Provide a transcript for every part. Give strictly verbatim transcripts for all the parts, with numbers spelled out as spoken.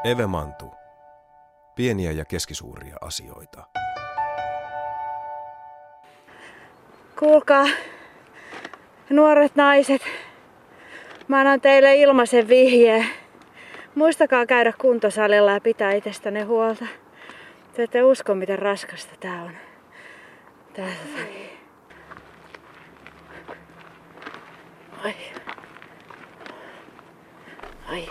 Eve Mantu. Pieniä ja keskisuuria asioita. Kuulkaa, nuoret naiset, mä annan teille ilmaisen vihjeen. Muistakaa käydä kuntosalilla ja pitää itsestänne huolta. Te ette usko, miten raskasta tää on. Tää tota niin. Ai. Ai.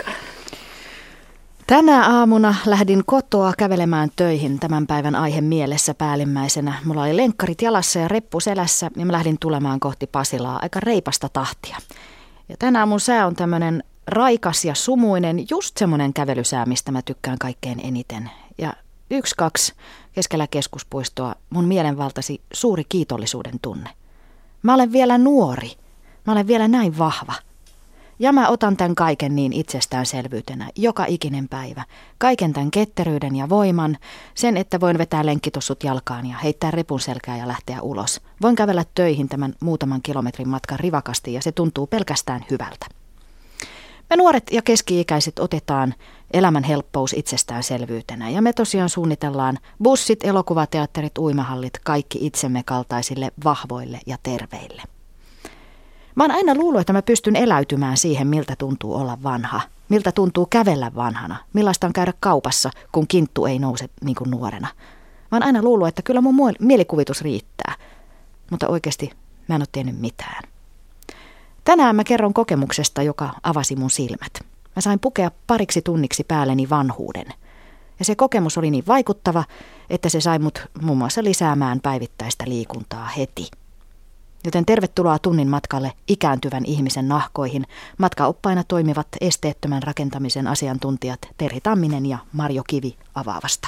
Tänä aamuna lähdin kotoa kävelemään töihin tämän päivän aihe mielessä päällimmäisenä. Mulla oli lenkkarit jalassa ja reppu selässä ja mä lähdin tulemaan kohti Pasilaa aika reipasta tahtia. Ja tänä aamun sää on tämmönen raikas ja sumuinen, just semmoinen kävelysää, mistä mä tykkään kaikkein eniten. Ja yksi, kaksi keskellä keskuspuistoa mun mielenvaltasi suuri kiitollisuuden tunne. Mä olen vielä nuori. Mä olen vielä näin vahva. Ja mä otan tämän kaiken niin itsestäänselvyytenä, joka ikinen päivä. Kaiken tämän ketteryyden ja voiman, sen, että voin vetää lenkkitossut jalkaan ja heittää repun selkää ja lähteä ulos. Voin kävellä töihin tämän muutaman kilometrin matkan rivakasti ja se tuntuu pelkästään hyvältä. Me nuoret ja keski-ikäiset otetaan elämän helppous itsestäänselvyytenä ja me tosiaan suunnitellaan bussit, elokuvateatterit, uimahallit, kaikki itsemme kaltaisille vahvoille ja terveille. Mä oon aina luullut, että mä pystyn eläytymään siihen, miltä tuntuu olla vanha, miltä tuntuu kävellä vanhana, millaista on käydä kaupassa, kun kinttu ei nouse niin kuin nuorena. Mä oon aina luullut, että kyllä mun mielikuvitus riittää, mutta oikeasti mä en ole tiennyt mitään. Tänään mä kerron kokemuksesta, joka avasi mun silmät. Mä sain pukea pariksi tunniksi päälleni vanhuuden. Ja se kokemus oli niin vaikuttava, että se sai mut muun muassa lisäämään päivittäistä liikuntaa heti. Joten tervetuloa tunnin matkalle ikääntyvän ihmisen nahkoihin. Matkaoppaina toimivat esteettömän rakentamisen asiantuntijat Terhi Tamminen ja Marjo Kivi Avaavasta.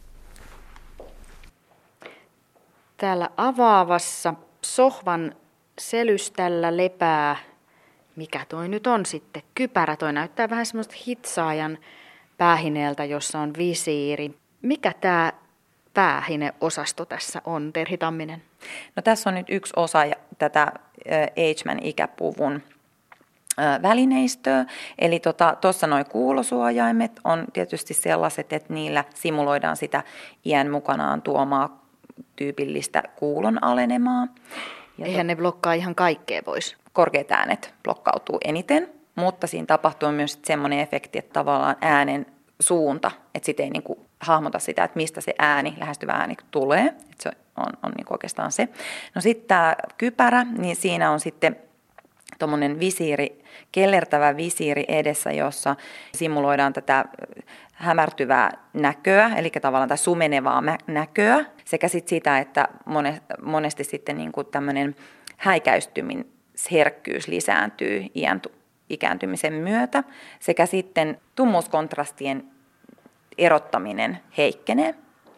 Täällä Avaavassa sohvan selyställä lepää, mikä toi nyt on sitten, kypärä. Toi näyttää vähän semmoista hitsaajan päähineeltä, jossa on visiiri. Mikä tämä päähineosasto tässä on, Terhi Tamminen? No tässä on nyt yksi osa tätä Eichmann-ikäpuvun välineistöä. Eli tuossa tota, nuo kuulosuojaimet on tietysti sellaiset, että niillä simuloidaan sitä iän mukanaan tuomaa tyypillistä kuulon alenemaa. Ja Eihän to... ne blokkaa ihan kaikkea pois. Korkeat äänet blokkautuu eniten, mutta siinä tapahtuu myös semmoinen efekti, että tavallaan äänen suunta, että sitten ei niinku hahmota sitä, että mistä se ääni, lähestyvä ääni tulee, että se on, on niinku oikeastaan se. No sitten tämä kypärä, niin siinä on sitten tuommoinen visiiri, kellertävä visiiri edessä, jossa simuloidaan tätä hämärtyvää näköä, eli tavallaan tätä sumenevaa näköä, sekä sitten sitä, että monesti sitten niinku tämmöinen häikäistymisherkkyys lisääntyy iän ikääntymisen myötä, sekä sitten tummuuskontrastien erottaminen heikkenee.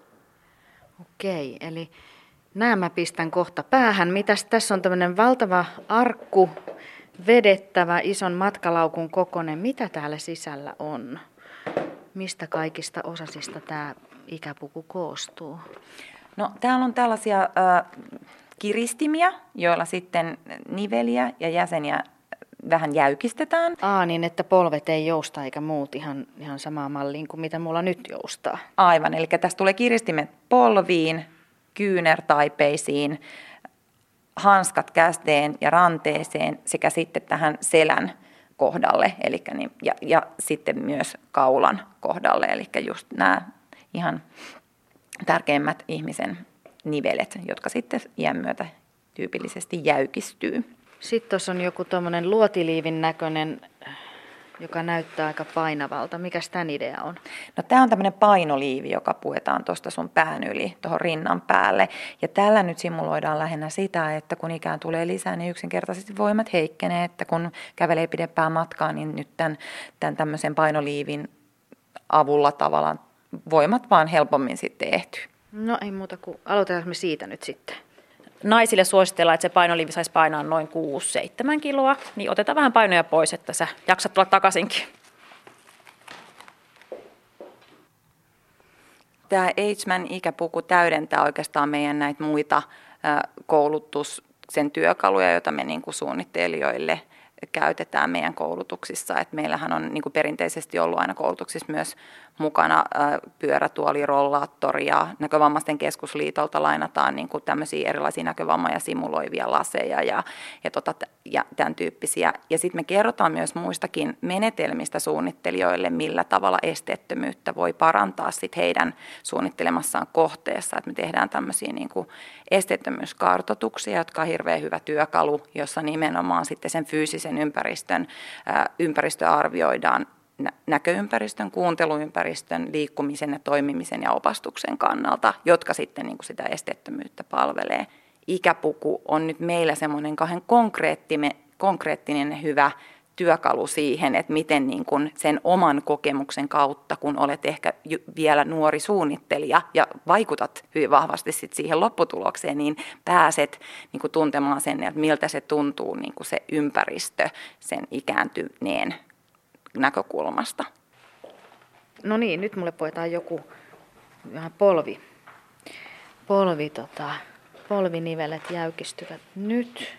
Okei, eli nämä mä pistän kohta päähän. Mitäs tässä on tämmöinen valtava arkku, vedettävä, ison matkalaukun kokoinen. Mitä täällä sisällä on? Mistä kaikista osasista tämä ikäpuku koostuu? No täällä on tällaisia äh, kiristimiä, joilla sitten niveliä ja jäseniä vähän jäykistetään. Aa, niin että polvet ei jousta eikä muut ihan, ihan samaan malliin kuin mitä mulla nyt joustaa. Aivan, eli tässä tulee kiristimet polviin, kyynärtaipeisiin, hanskat kästeen ja ranteeseen sekä sitten tähän selän kohdalle eli niin, ja, ja sitten myös kaulan kohdalle, eli just nämä ihan tärkeimmät ihmisen nivelet, jotka sitten iän myötä tyypillisesti jäykistyy. Sitten tuossa on joku tuommoinen luotiliivin näköinen, joka näyttää aika painavalta. Mikäs tämän idea on? No tämä on tämmöinen painoliivi, joka puetaan tuosta sun pään yli tuohon rinnan päälle. Ja tällä nyt simuloidaan lähinnä sitä, että kun ikään tulee lisää, niin yksinkertaisesti voimat heikkenee. Että kun kävelee pidempää matkaa, niin nyt tämän, tämän tämmöisen painoliivin avulla tavallaan voimat vaan helpommin sitten ehtyy. No ei muuta kuin aloitetaan me siitä nyt sitten. Naisille suositellaan, että se painoliivi saisi painaa noin kuusi seitsemän kiloa, niin otetaan vähän painoja pois, että sä jaksat tulla takaisinkin. Tämä Eichmann-ikäpuku täydentää oikeastaan meidän näitä muita koulutuksen työkaluja, joita me niin kuin suunnittelijoille käytetään meidän koulutuksissa. Et meillähän on niin kuin perinteisesti ollut aina koulutuksissa myös mukana pyörätuoli, rollaattori ja Näkövammaisten keskusliitolta lainataan niin kuin tämmöisiä erilaisia näkövammoja simuloivia laseja ja, ja, tota, ja tämän tyyppisiä. Ja sitten me kerrotaan myös muistakin menetelmistä suunnittelijoille, millä tavalla esteettömyyttä voi parantaa sit heidän suunnittelemassaan kohteessa. Et me tehdään tämmöisiä niin kuin esteettömyyskartoituksia, jotka on hirveän hyvä työkalu, jossa nimenomaan sitten sen fyysisen ympäristön ää, ympäristö arvioidaan näköympäristön, kuunteluympäristön, liikkumisen ja toimimisen ja opastuksen kannalta, jotka sitten niin kuin sitä esteettömyyttä palvelee. Ikäpuku on nyt meillä semmoinen kahden konkreettinen ja hyvä työkalu siihen, että miten niin kuin sen oman kokemuksen kautta, kun olet ehkä vielä nuori suunnittelija ja vaikutat hyvin vahvasti sit siihen lopputulokseen, niin pääset niin kuin tuntemaan sen, että miltä se tuntuu niin kuin se ympäristö sen ikääntyneen näkökulmasta. No niin, nyt mulle poetaan joku vähän polvi. Polvi, tota, polvinivelet jäykistyvät nyt.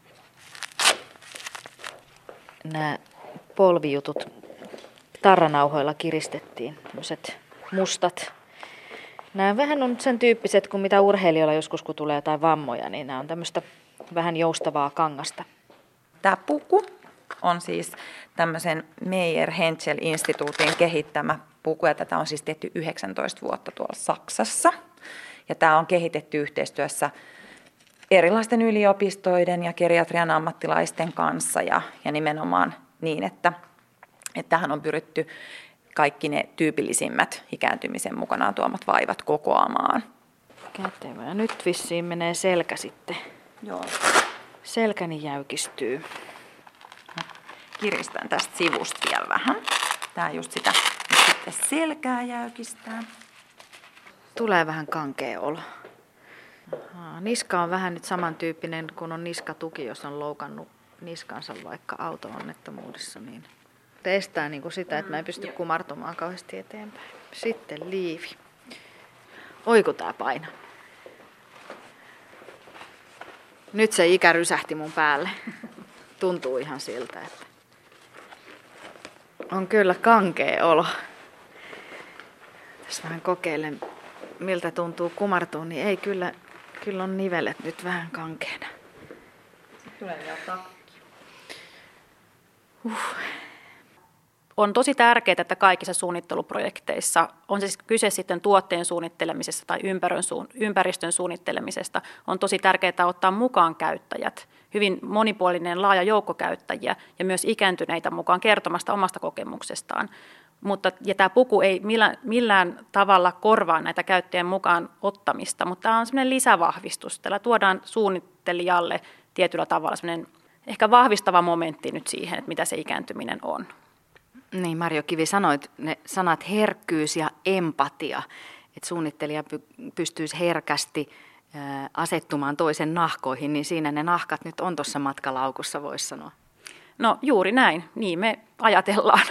Nämä polvijutut tarranauhoilla kiristettiin, tämmöiset mustat. Nämä vähän on sen tyyppiset kuin mitä urheilijoilla joskus, kun tulee jotain vammoja, niin nämä on tämmöistä vähän joustavaa kangasta. Tämä puku on siis tämmöisen Meier-Henschel-instituutin kehittämä puku, ja tätä on siis tehty yhdeksäntoista vuotta tuolla Saksassa. Ja tämä on kehitetty yhteistyössä erilaisten yliopistoiden ja geriatrian ammattilaisten kanssa, ja, ja nimenomaan niin, että, että tähän on pyritty kaikki ne tyypillisimmät ikääntymisen mukanaan tuomat vaivat kokoamaan. Kätevä. Ja nyt vissiin menee selkä sitten. Joo. Selkäni jäykistyy. Kiristän tästä sivusta vielä vähän. Tää just sitä sitten selkää jäykistää. Tulee vähän kankea olo. Aha, niska on vähän nyt samantyyppinen kuin on niskatuki, jos on loukannut niskansa vaikka auto-onnettomuudessa. Niin estää niin kuin sitä, että mä en pysty kumartumaan kauheasti eteenpäin. Sitten liivi. Oiku tää paina. Nyt se ikä rysähti mun päälle. Tuntuu ihan siltä, että on kyllä kankea olo. Tässä vähän kokeilen, miltä tuntuu kumartua, niin ei kyllä, kyllä on nivelet nyt vähän kankeena. Sitten tulee vielä takki. Uh. On tosi tärkeää, että kaikissa suunnitteluprojekteissa, on se siis kyse sitten tuotteen suunnittelemisesta tai ympäristön suunnittelemisesta, on tosi tärkeää ottaa mukaan käyttäjät, hyvin monipuolinen laaja joukko käyttäjiä ja myös ikääntyneitä mukaan kertomasta omasta kokemuksestaan. Mutta, ja tämä puku ei millään, millään tavalla korvaa näitä käyttäjien mukaan ottamista, mutta tämä on sellainen lisävahvistus. Tällä tuodaan suunnittelijalle tietyllä tavalla sellainen ehkä vahvistava momentti nyt siihen, että mitä se ikääntyminen on. Niin, Marjo Kivi, sanoit ne sanat herkkyys ja empatia, että suunnittelija py- pystyisi herkästi ää, asettumaan toisen nahkoihin, niin siinä ne nahkat nyt on tuossa matkalaukussa, voisi sanoa. No juuri näin, niin me ajatellaan.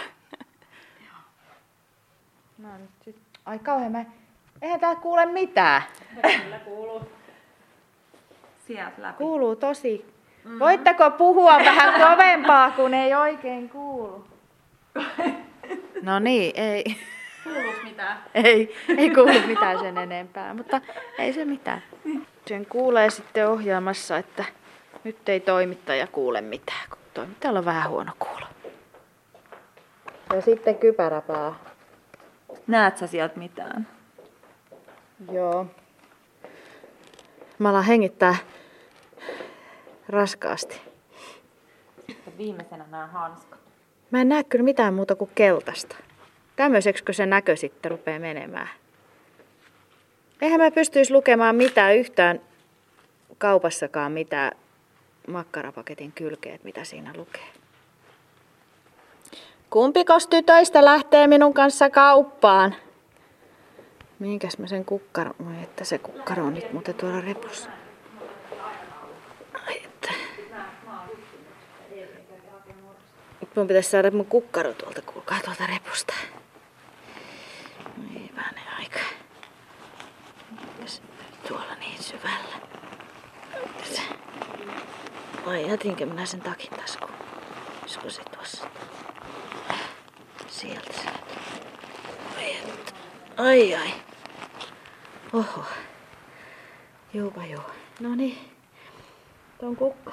No, nyt, ai kauhean, mä... eihän tää kuule mitään. Kyllä kuuluu. Sieltä läpi. Kuuluu tosi. Mm. Voitteko puhua vähän kovempaa, kun ei oikein kuulu? No niin, ei. Kuuluuko mitään? Ei, ei kuulu mitään sen enempää, mutta ei se mitään. Sen kuulee sitten ohjaamassa, että nyt ei toimittaja kuule mitään, kun toimittajalla on vähän huono kuulo. Ja sitten kypäräpää. Näet sä sieltä mitään? Joo. Mä alan hengittää raskaasti. Ja viimeisenä nämä hanskat. Mä en näe kyllä mitään muuta kuin keltaista. Tämmöiseksikö se näkö sitten rupeaa menemään? Eihän mä pystyisi lukemaan mitään yhtään kaupassakaan mitään makkarapaketin kylkeet, mitä siinä lukee. Kumpikos tytöistä lähtee minun kanssa kauppaan? Mihinkäs mä sen kukkaron... Oi, että se kukkaro on nyt muuten tuolla repussa. Ai, että... Nyt mun pitäisi saada mun kukkaro tuolta, kuulkaa tuolta repusta. Ei vähänen aika. Tuolla niin syvällä. Vai jätinkö minä sen takin taskuun? Olisiko se tuossa? Sieltä se. Ai, että. ai ai. Oho. Juupa joo. No niin. Tuon kukkaro.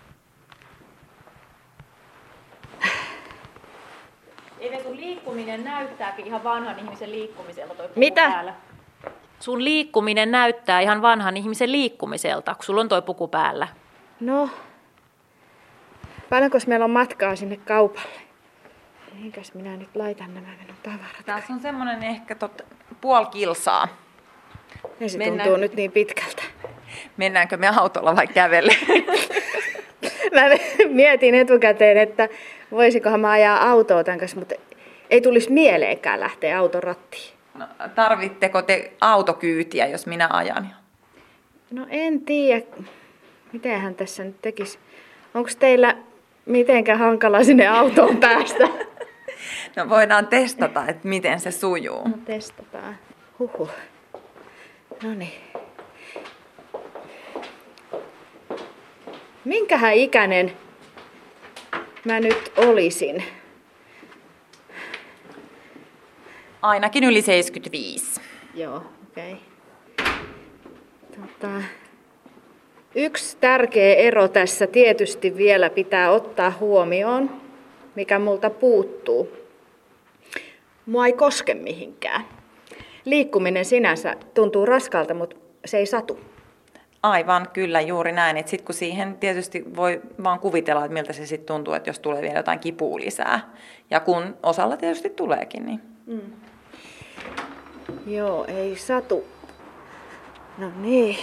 Eivät sun liikkuminen näyttääkin ihan vanhan ihmisen liikkumiselta toi puku Mitä? päällä. Sun liikkuminen näyttää ihan vanhan ihmisen liikkumiselta, kun sulla on toi puku päällä. No. Paljonko meillä on matkaa sinne kaupalle? Mihinkäs minä nyt laitan nämä minun tavarat? Tässä on semmoinen ehkä tot, puoli kilsaa. Ja se Mennään. tuntuu nyt niin pitkältä. Mennäänkö me autolla vai kävelle? Mä mietin etukäteen, että voisikohan mä ajaa autoa tämän kanssa, mutta ei tulisi mieleenkään lähteä auton rattiin. No, tarvitteko te autokyytiä, jos minä ajan? No en tiedä, mitenhän tässä nyt tekisi. Onko teillä mitenkään hankala sinne autoon päästä? No voidaan testata, että miten se sujuu. No testataan. Huhhuh. No niin. Minkähän ikäinen mä nyt olisin? Ainakin yli seitsemänkymmentäviisi. Joo, okei. Okay. Tota, yksi tärkeä ero tässä tietysti vielä pitää ottaa huomioon, mikä multa puuttuu. Mua ei koske mihinkään. Liikkuminen sinänsä tuntuu raskalta, mutta se ei satu. Aivan, kyllä juuri näin. Sitten kun siihen tietysti voi vaan kuvitella, että miltä se sitten tuntuu, että jos tulee vielä jotain kipua lisää. Ja kun osalla tietysti tuleekin, niin... Mm. Joo, ei satu. No niin.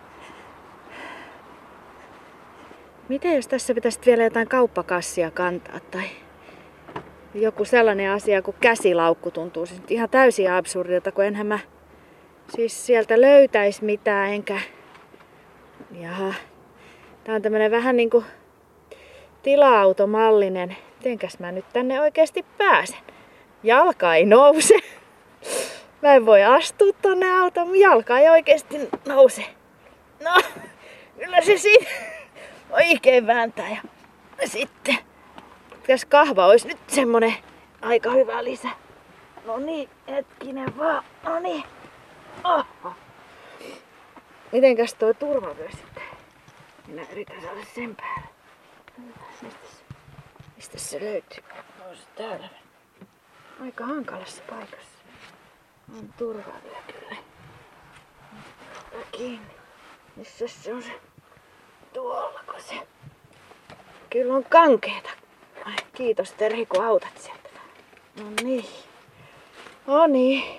Miten jos tässä pitäisi vielä jotain kauppakassia kantaa tai joku sellainen asia kuin käsilaukku tuntuu siis ihan täysin absurdilta, kun enhän mä siis sieltä löytäisi mitään enkä... Jaha. Tää on tämmönen vähän niinku tila-automallinen. Mitenkäs mä nyt tänne oikeasti pääsen? Jalka ei nouse. Mä en voi astua tonne autoon. Jalka ei oikeasti nouse. No, kyllä se siinä oikein vääntää. Ja sitten, tässä kahva olisi nyt semmonen aika hyvä lisä. No niin, hetkinen vaan. No niin. Oho. Mitenkäs toi turvavyö sitten? Minä yritän saada sen päälle. Mistä se, mistä se löytyy? On se täällä. Aika hankalassa paikassa. On turvavyö kyllä. Ottaa kiinni. Missä se on se? Tuollako se? Kyllä on kankeeta. Ai, kiitos Terhi, kun autat sieltä. No niin. No niin.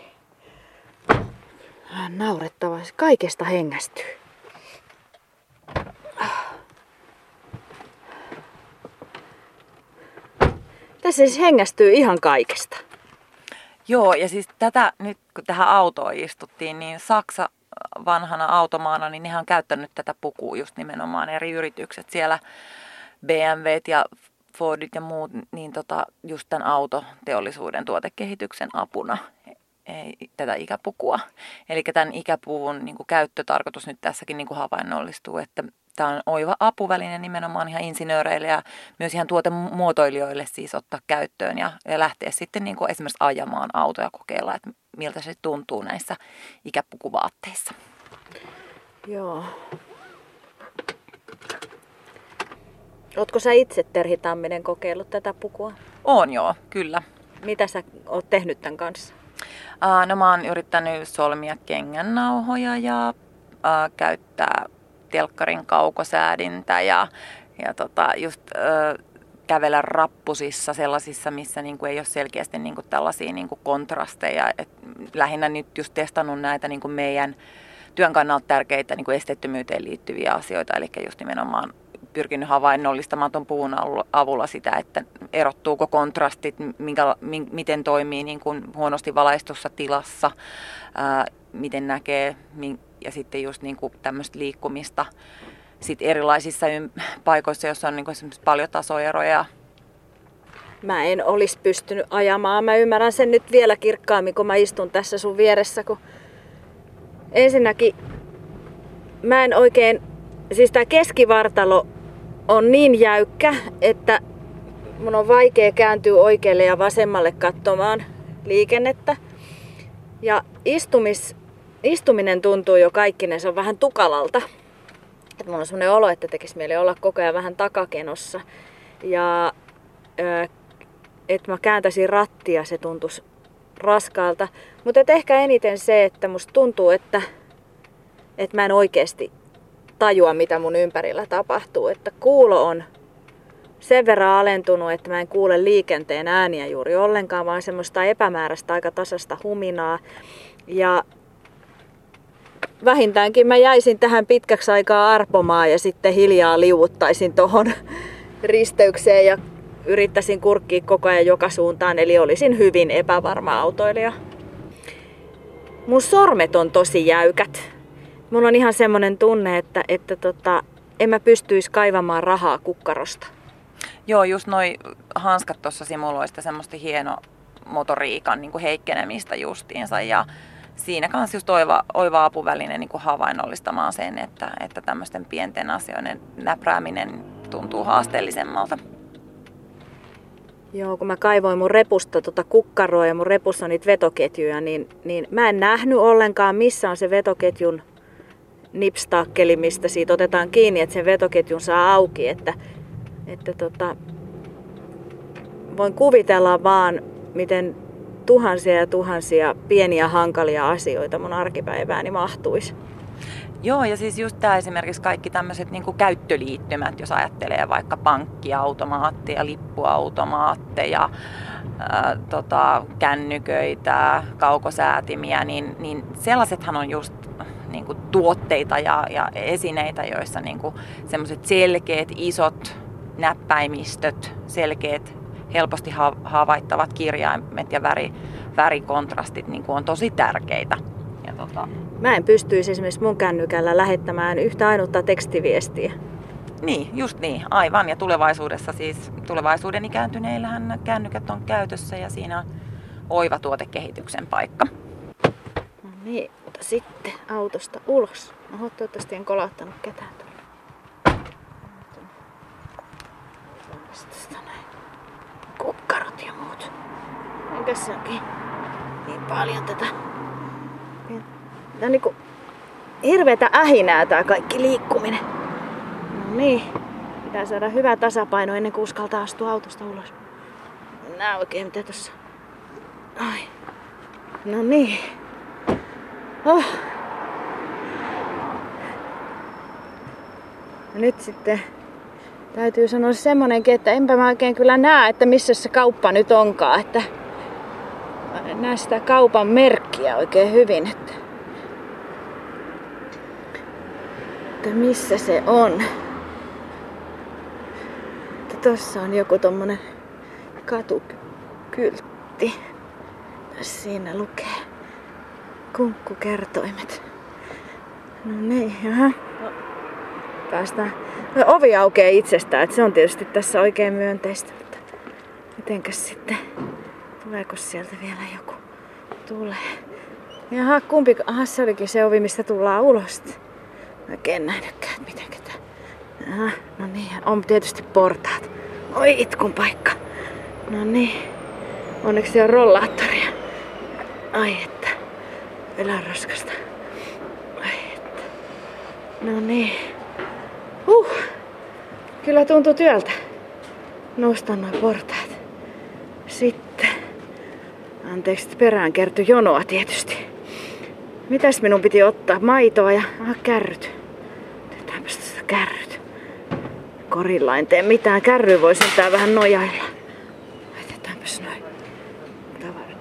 Naurettavaa. Kaikesta hengästyy. Tässä siis hengästyy ihan kaikesta. Joo, ja siis tätä nyt kun tähän autoon istuttiin, niin Saksa vanhana automaana, niin nehän on käyttänyt tätä pukua just nimenomaan eri yritykset. Siellä B M Wt ja Fordit ja muut, niin tota, just tämän autoteollisuuden tuotekehityksen apuna ei, tätä ikäpukua. Eli tämän ikäpuvun niin kuin käyttötarkoitus nyt tässäkin niin kuin havainnollistuu, että tämä on oiva apuväline nimenomaan ihan insinööreille ja myös ihan tuotemuotoilijoille siis ottaa käyttöön ja, ja lähteä sitten niin kuin esimerkiksi ajamaan autoja kokeilla, että miltä se tuntuu näissä ikäpukuvaatteissa. Joo. Ootko sä itse, Terhi Tamminen, kokeillut tätä pukua? On joo, kyllä. Mitä sä oot tehnyt tämän kanssa? Uh, no mä oon yrittänyt solmia kengännauhoja ja uh, käyttää telkkarin kaukosäädintä ja, ja tota, just uh, kävellä rappusissa sellaisissa, missä niinku ei ole selkeästi niinku tällaisia niinku kontrasteja. Et lähinnä nyt just testannut näitä niinku meidän työn kannalta tärkeitä niinku esteettömyyteen liittyviä asioita, eli just nimenomaan pyrkinyt havainnollistamaan tuon puun avulla sitä, että erottuuko kontrastit, minkä, miten toimii niin kuin huonosti valaistussa tilassa, ää, miten näkee ja sitten just niin kuin tämmöistä liikkumista sit erilaisissa paikoissa, joissa on niin kuin esimerkiksi paljon tasoeroja. Mä en olisi pystynyt ajamaan. Mä ymmärrän sen nyt vielä kirkkaammin, kun mä istun tässä sun vieressä. Kun ensinnäkin mä en oikein, siis tää keskivartalo on niin jäykkä, että mun on vaikea kääntyä oikealle ja vasemmalle katsomaan liikennettä. Ja istumis, istuminen tuntuu jo kaikkinensa on vähän tukalalta. Et mulla on semmoinen olo, että tekisi mieli olla koko ajan vähän takakenossa. Ja että mä kääntäisin rattia, se tuntuisi raskaalta. Mutta ehkä eniten se, että musta tuntuu, että, että mä en oikeasti tajua, mitä mun ympärillä tapahtuu. Että kuulo on sen verran alentunut, että mä en kuule liikenteen ääniä juuri ollenkaan, vaan semmoista epämääräistä aika tasasta huminaa. Ja vähintäänkin mä jäisin tähän pitkäksi aikaa arpomaan ja sitten hiljaa liuuttaisin tohon risteykseen ja yrittäisin kurkkia koko ajan joka suuntaan, eli olisin hyvin epävarma autoilija. Mun sormet on tosi jäykät. Mulla on ihan semmoinen tunne, että, että tota, en mä pystyisi kaivamaan rahaa kukkarosta. Joo, just noi hanskat tuossa simuloista semmoista hieno motoriikan niin kuin heikkenemistä justiinsa. Ja siinä kanssa just oiva, oiva apuväline niin kuin havainnollistamaan sen, että, että tämmöisten pienten asioiden näprääminen tuntuu haasteellisemmalta. Joo, kun mä kaivoin mun repusta tota kukkaroa ja mun repussa on niitä vetoketjuja, niin, niin mä en nähnyt ollenkaan, missä on se vetoketjun nipstakkeli, mistä siitä otetaan kiinni, että sen vetoketjun saa auki. Että, että tota, voin kuvitella vaan, miten tuhansia ja tuhansia pieniä hankalia asioita mun arkipäivääni mahtuisi. Joo, ja siis just tämä esimerkiksi kaikki tämmöiset niinku käyttöliittymät, jos ajattelee vaikka pankkiautomaatteja, lippuautomaatteja, ää, tota, kännyköitä, kaukosäätimiä, niin, niin sellaisethan on just niinku tuotteita ja, ja esineitä, joissa niinku semmoiset selkeät, isot näppäimistöt, selkeät, helposti havaittavat kirjaimet ja väri, värikontrastit niinku on tosi tärkeitä. Ja tota, Mä en pystyisi esimerkiksi mun kännykällä lähettämään yhtä ainutta tekstiviestiä. Niin, just niin, aivan. Ja tulevaisuudessa siis, tulevaisuuden ikääntyneillähän kännykät on käytössä ja siinä on oiva tuotekehityksen paikka. No niin, mutta sitten autosta ulos. Oho, toivottavasti en kolahtanut ketään tuolla. Kukkarot ja muut. Enkäs se onkin niin paljon tätä. Tää on niinku hirveetä ähinää tää kaikki liikkuminen. No niin, pitää saada hyvä tasapaino ennen kuin uskaltaa astua autosta ulos. Nää oikein mitä tossa. Ai. No niin. Oh. Ja nyt sitten täytyy sanoa semmonenkin, että enpä mä oikein kyllä näe, että missä se kauppa nyt onkaan. Että mä en näe sitä kaupan merkkiä oikein hyvin. Että Että missä se on. Että tossa on joku tommonen katukyltti. Siinä lukee kunkkukertoimet. No niin, jaha. Päästään. No, ovi aukeaa itsestään, että se on tietysti tässä oikein myönteistä. Mutta mitenkäs sitten, tuleeko sieltä vielä joku? Tulee. Jaha, kumpi? Aha, se olikin se ovi, mistä tullaan ulos. Oikein nähnytkään, että mitenkä tää. Aha, no niin, on tietysti portaat. Oi, itkun paikka. No niin, onneksi se on rollaattoria. Ai että, vielä on raskasta. Ai että. No niin. Huh, kyllä tuntuu työltä. Nostan noin portaat. Sitten, anteeksi, että perään kertyi jonoa tietysti. Mitäs minun piti ottaa? Maitoa ja aha, kärryt. Otetaanpas tästä kärryt. Korilla en tee mitään. Kärryä voi sentään vähän nojailla. Otetaanpas noin. Tavarat.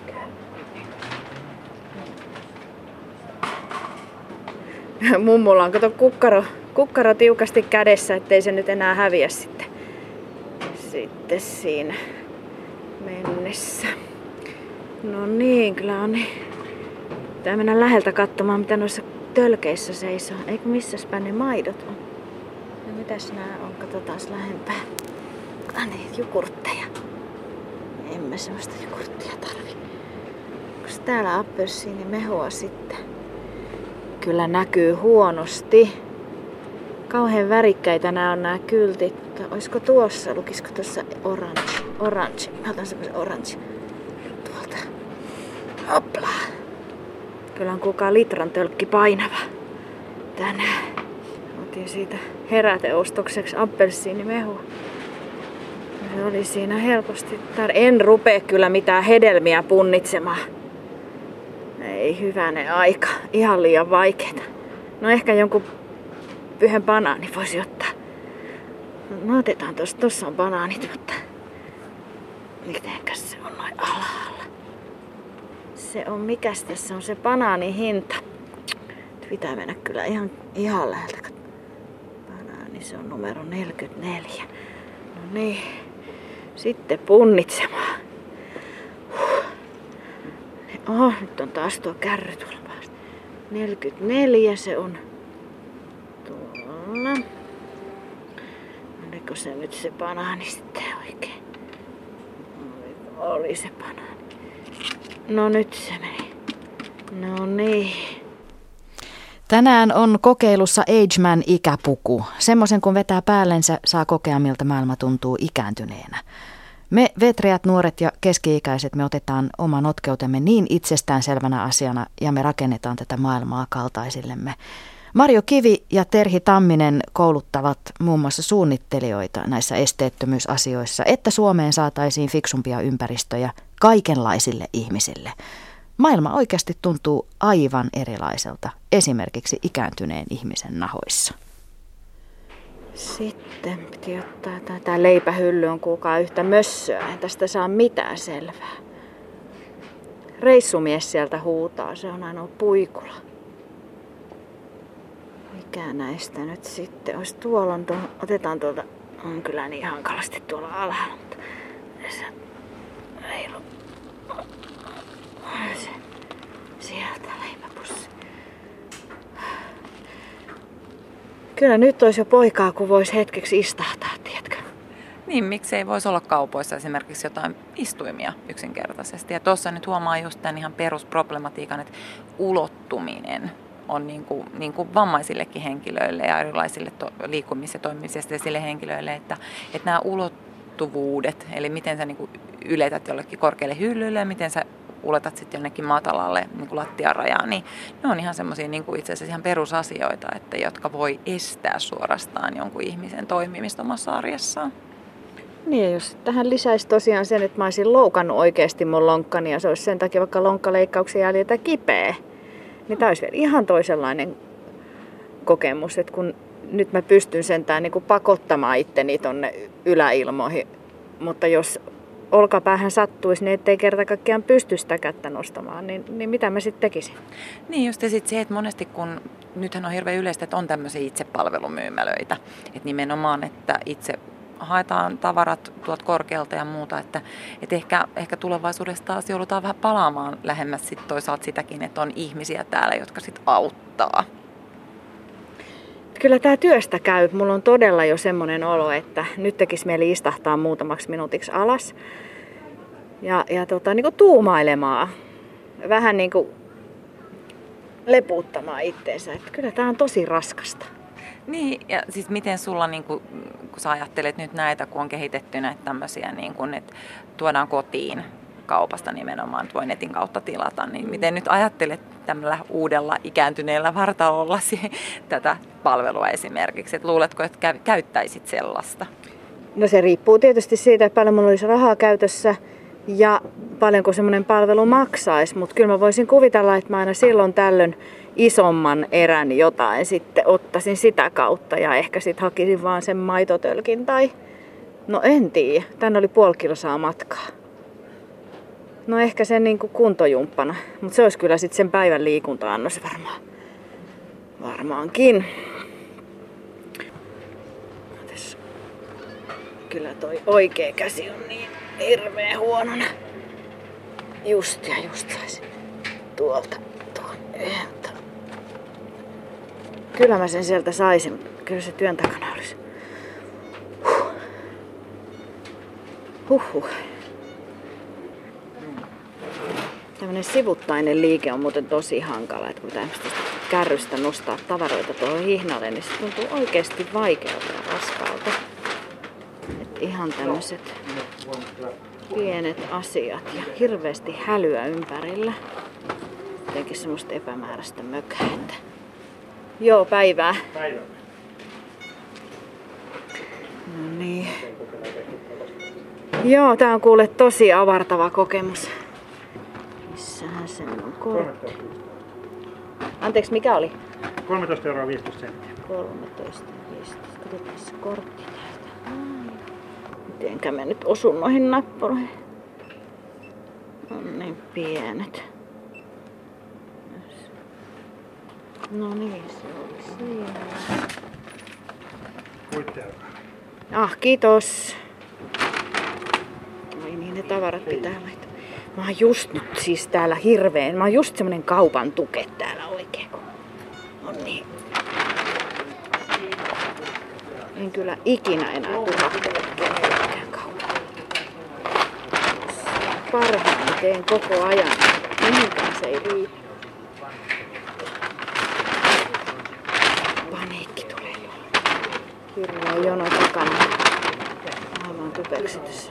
Mummulla on kato kukkaro, kukkaro tiukasti kädessä, ettei se nyt enää häviä sitten, sitten siinä mennessä. No niin, kyllä on niin. Pitää mennä läheltä katsomaan, mitä noissa tölkeissä seisoo. Eikö missäspä ne maidot on? Ja mitäs nää on? Katsotaan lähempää. Ah niin, jukurtteja. En mä semmoista jukurttia tarvi. Onko täällä appelsiinimehua sitten? Kyllä näkyy huonosti. Kauhean värikkäitä nää on nää kyltit. Tota, olisiko tuossa, lukisiko tuossa orange? Orange. Mä otan semmoisen orange. Tuolta. Hopla. Kyllä on kukaan litran tölkki painava. Tänään. Otin siitä heräteostokseksi appelsiinimehua. Se oli siinä helposti. En rupea kyllä mitään hedelmiä punnitsemaan. Ei hyvänen aika. Ihan liian vaikeeta. No ehkä jonkun yhden banaani voisi ottaa. No otetaan tossa. Tossa on banaanit, mutta mitenkäs se on noin alhaalla? Se on, mikäs tässä on se banaanin hinta? Pitää mennä kyllä ihan, ihan läheltä. Banaani, se on numero neljäkymmentäneljä. No niin. Sitten punnitsemaan. Oho, nyt on taas tuo kärry tuolla päästä. neljäkymmentäneljä se on tuolla. Oliko se nyt se banaani sitten oikein? Oli se banaani. No nyt se meni. No niin. Tänään on kokeilussa Ageman ikäpuku. Semmoisen kun vetää päällensä, saa kokea miltä maailma tuntuu ikääntyneenä. Me vetreät nuoret ja keski-ikäiset me otetaan oman notkeutemme niin itsestäänselvänä asiana ja me rakennetaan tätä maailmaa kaltaisillemme. Marjo Kivi ja Terhi Tamminen kouluttavat muun muassa suunnittelijoita näissä esteettömyysasioissa, että Suomeen saataisiin fiksumpia ympäristöjä kaikenlaisille ihmisille. Maailma oikeasti tuntuu aivan erilaiselta, esimerkiksi ikääntyneen ihmisen nahoissa. Sitten piti ottaa, että tämä leipähylly on kuulkaa yhtä mössöä, en tästä saa mitään selvää. Reissumies sieltä huutaa, se on ainoa puikula. Mikä näistä nyt sitten olisi? Tuolla on tuolla, otetaan tuolta, on kyllä niin hankalasti tuolla alhaalla, mutta se ei ole. Se, sieltä leipäpussi. Kyllä nyt olisi jo poikaa, kun voisi hetkeksi istahtaa, tiedätkö? Niin, miksei voisi olla kaupoissa esimerkiksi jotain istuimia yksinkertaisesti. Ja tuossa nyt huomaa just tämän ihan perusproblematiikan, että ulottuminen on niin kuin, niin kuin vammaisillekin henkilöille ja erilaisille to- liikkumis- ja toimimiselle henkilöille, että, että nämä ulottuvuudet, eli miten sä niin kuin yletät jollekin korkealle hyllylle ja miten sä uletat sitten jonnekin matalalle niin kuin lattiarajaan, niin ne on ihan semmoisia niin kuin itse asiassa ihan perusasioita, että, jotka voi estää suorastaan jonkun ihmisen toimimista omassa arjessaan. Niin, ja jos tähän lisäisi tosiaan sen, että mä olisin loukannut oikeasti mun lonkkani ja se olisi sen takia vaikka lonkkaleikkauksen jäljiltä kipeä, niin tämä olisi vielä ihan toisenlainen kokemus, että kun nyt mä pystyn sentään niin kuin pakottamaan itteni tonne yläilmoihin, mutta jos olkapäähän sattuisi, niin ettei kerta kaikkiaan pysty sitä kättä nostamaan, niin, niin mitä mä sitten tekisin? Niin just ja sitten se, että monesti kun, nythän on hirveän yleistä, että on tämmöisiä itsepalvelumyymälöitä, että nimenomaan, että itse haetaan tavarat tuolta korkealta ja muuta, että, että ehkä, ehkä tulevaisuudessa taas joudutaan vähän palaamaan lähemmäs sit toisaalta sitäkin, että on ihmisiä täällä, jotka sitten auttaa. Kyllä tämä työstä käy. Mulla on todella jo semmoinen olo, että nyt tekisi mieli istahtaa muutamaksi minuutiksi alas ja, ja tota, niin kuin tuumailemaan, vähän niin kuin lepuuttamaan itteensä. Että kyllä tämä on tosi raskasta. Niin, ja siis miten sulla, niin kun, kun sä ajattelet nyt näitä, kun on kehitetty näitä tämmöisiä, niin kun, että tuodaan kotiin kaupasta nimenomaan, että voi netin kautta tilata, niin miten nyt ajattelet tämmöllä uudella ikääntyneellä vartalolla tätä palvelua esimerkiksi, että luuletko, että käyttäisit sellaista? No se riippuu tietysti siitä, että paljon mulla olisi rahaa käytössä ja paljonko semmoinen palvelu maksaisi, mutta kyllä mä voisin kuvitella, että mä aina silloin tällöin isomman erän jotain sitten ottaisin sitä kautta ja ehkä sitten hakisin vaan sen maitotölkin tai no en tiedä, tänne oli puoli kilsaa matkaa. No ehkä sen niin kuin kuntojumppana, mutta se olisi kyllä sitten sen päivän liikunta-annos varmaan. Varmaankin. Kyllä toi oikea käsi on niin hirveän huonona. Just ja just saisin tuolta tuon yhdeltä. Kyllä mä sen sieltä saisin, kyllä se työn takana olisi. Huh. Huhhuh. Tämmöinen sivuttainen liike on muuten tosi hankala, että kun tämmöistä kärrystä nostaa tavaroita tuohon hihnalle, niin se tuntuu oikeasti vaikealta ja raskaalta. ihan tämmöiset pienet asiat ja hirveästi hälyä ympärillä. Jotenkin semmoista epämääräistä mökää. Joo, päivää. Päivää. No niin. Joo, tää on kuule tosi avartava kokemus. Missähän se on kortti? Anteeksi, mikä oli? kolmetoista euroa viisitoista senttiä. kolmetoista viisitoista. Katsotaan se kortti täältä. Mitenkä mä nyt osun noihin nappuloihin? On niin pienet. No niin, se oli siinä. Kuitteelkaa. Ah, kiitos. Ai niin, ne tavarat pitää laittaa. Mä oon just nyt siis täällä hirveen. Mä oon just semmonen kaupan tuke täällä oikein. On niin. En kyllä ikinä enää puhattele kenellekään kaupan. Parhaani teen koko ajan. Mihinkään se ei riitä. Paniikki tulee jo. Hirveä jono takana. Aivan tupeksi tässä.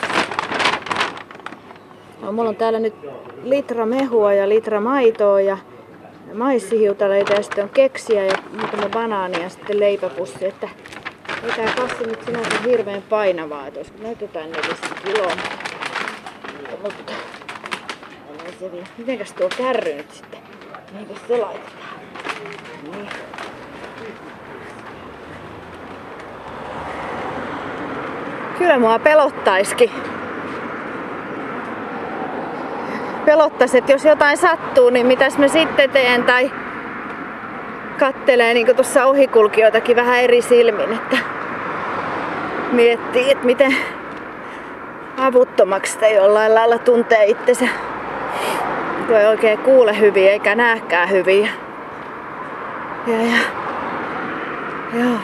No, mulla on täällä nyt litra mehua ja litra maitoa ja maissihiutaleita ja sitten on keksiä ja muutama banaania ja sitten leipäpussi. Että ei tää kassi nyt sinänsä hirveän painavaa, että olisiko näitä jotain neljästä kiloa. Mutta ei se vielä. Mitenkäs tuo kärry nyt sitten? Mihinkäs se laitetaan? Niin. Kyllä mua pelottaisikin. Pelottaisi, että jos jotain sattuu, niin mitäs mä sitten teen? Tai kattelee niin tuossa ohikulkijoitakin vähän eri silmin, että miettii, että miten avuttomaksi sitä jollain lailla tuntee itsensä. Kun ei oikein kuule hyvin eikä näekään hyvin. Ja, ja. Joo.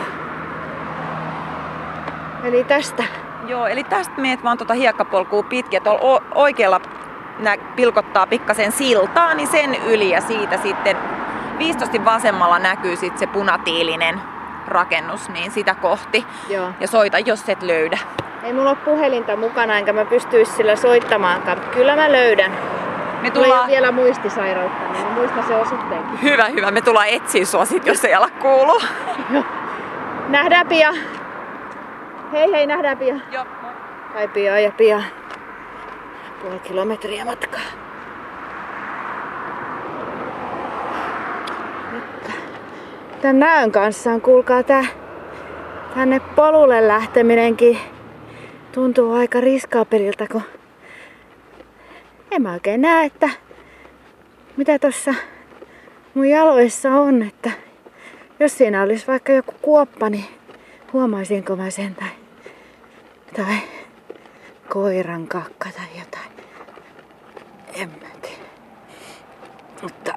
Eli tästä. Joo, eli tästä meet vaan tuota hiekkapolkua pitkin, että oikealla nää pilkottaa pikkasen siltaa, niin sen yli ja siitä sitten viistosti vasemmalla näkyy sitten se punatiilinen rakennus, niin sitä kohti. Joo. Ja soita, jos et löydä. Ei mulla ole puhelinta mukana, enkä mä pystyisi sillä soittamaankaan. Kyllä mä löydän. Me tullaan... Mulla ei ole vielä muistisairautta, niin mä muistan se osoitteenkin. Hyvä, hyvä. Me tullaan etsiä sua sit, jos ei ala kuulua. Nähdään pian. Hei hei, nähdään pian. Joo. Tai pian ja pian. Puoli kilometriä matkaa. Tän näön kanssa on, kuulkaa, tää tänne polulle lähteminenkin tuntuu aika riskaaperilta, kun en mä oikein näe, että mitä tossa mun jaloissa on, että jos siinä olisi vaikka joku kuoppa, niin huomaisinko mä sen tai, tai koiran kakka tai jotain. En mä tiedä. Mutta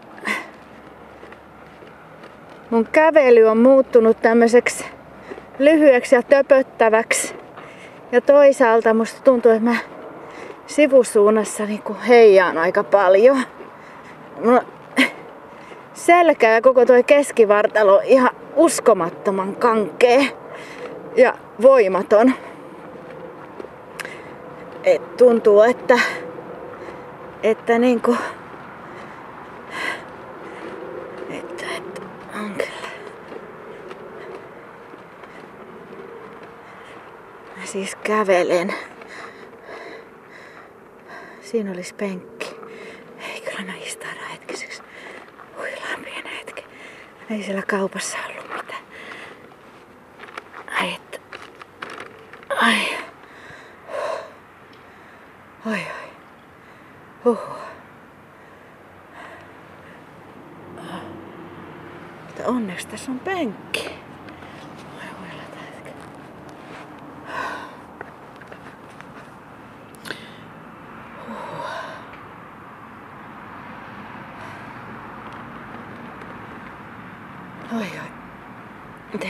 mun kävely on muuttunut tämmöiseksi lyhyeksi ja töpöttäväksi. Ja toisaalta musta tuntuu, että mä sivusuunnassa niinku heijaan aika paljon. Mulla selkä ja koko toi keskivartalo on ihan uskomattoman kankea ja voimaton. Et tuntuu, että, että niinku, että, että on kyllä. Mä siis kävelen. Siinä olisi penkki. Ei, kyllä mä istaudun hetkiseksi. Huilaan pienen hetken. Ei siellä kaupassa ollut mitään. Ai että. Ai. Oi oi. Huhhuh. Mutta onneksi tässä on penkki. Oi huilata hetken. Huhhuh. Oi oi.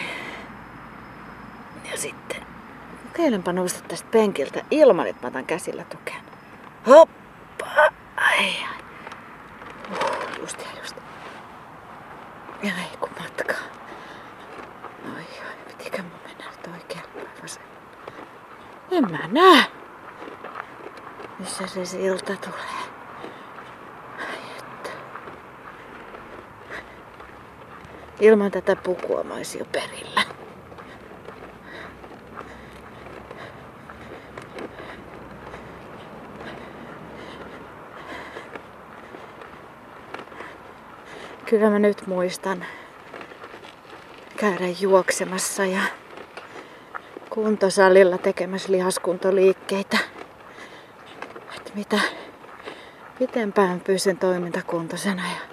Ja sitten kokeilenpa nousta tästä penkiltä ilman, että mä otan käsillä tukea. Hoppa! Ai ai. Uh, just ja just. Ja ei kun matkaa. Oi oi, pitikö mun mennä nyt oikealle vai vasemmalle? En mä näe. Missä se silta tulee? Ai että. Ilman tätä pukua mä oisin jo perillä. Kyllä mä nyt muistan käydä juoksemassa ja kuntosalilla tekemässä lihaskuntoliikkeitä. Että mitä pitempään pysyn toimintakuntoisena ja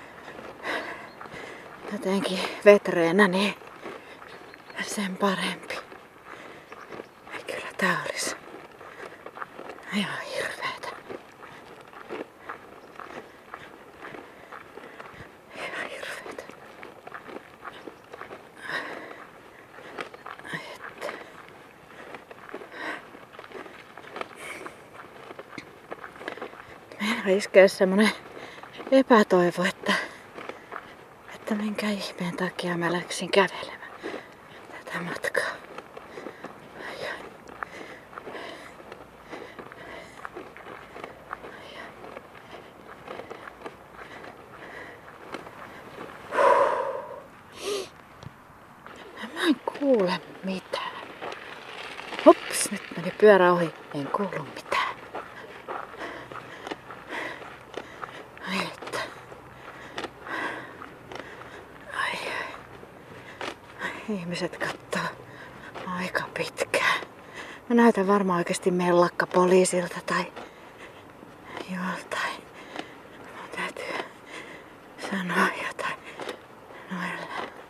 jotenkin vetreänä, niin sen parempi. Kyllä tää olisi ihan hirveetä. Ihan hirveetä. Ai että. Meillä iskee semmonen epätoivo, että, että minkä ihmeen takia mä läksin kävelemään tätä matkaa. Ai, ai. Mä en kuule mitään. Hops, nyt meni pyörä ohi. En kuulu mitään. Ai että. Ai ai. Ai, ihmiset kattoo aika pitkään. Mä näytän varmaan oikeesti mellakka poliisilta tai joltain. Mun täytyy sanoa jotain noille.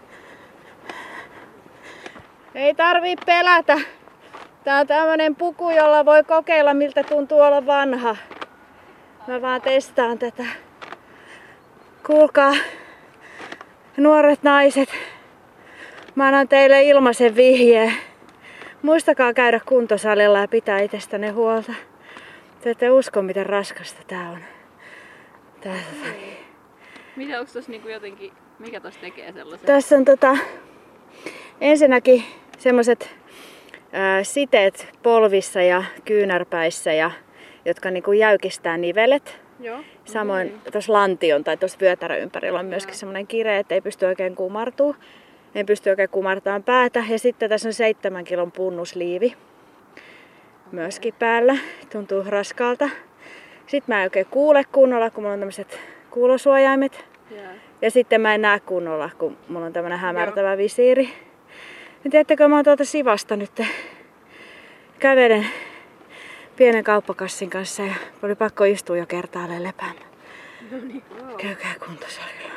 Ei tarvii pelätä. Tää on tämmönen puku, jolla voi kokeilla miltä tuntuu olla vanha. Mä vaan testaan tätä. Kuulkaa, nuoret naiset. Mä annan teille ilmaisen vihjeen. Muistakaa käydä kuntosalilla ja pitää itsestänne huolta. Te ette usko, miten raskasta tää on. Tää, Mitä onko tossa niinku jotenkin, mikä tossa tekee sellaisen? Tässä on tota, ensinnäkin semmoset ää, siteet polvissa ja kyynärpäissä, ja, jotka niinku jäykistää nivelet. Joo. Samoin Mm. tuossa lantion tai tuossa vyötärön ympärillä on myöskin semmoinen kireä, että ei pysty oikein kumartumaan. Ei pysty oikein kumartamaan päätä. Ja sitten tässä on seitsemän kilon punnusliivi myöskin päällä. Tuntuu raskaalta. Sitten mä en oikein kuule kunnolla, kun mulla on tämmöiset kuulosuojaimet. Yeah. Ja sitten mä en näe kunnolla, kun mulla on tämmönen hämärtävä Joo. visiiri. Ja tiedättekö, mä oon tuolta Sivasta nyt kävelen pienen kauppakassin kanssa ja oli pakko istua jo kertaalleen lepäämään. No niin. Wow. Käykää kuntosalilla.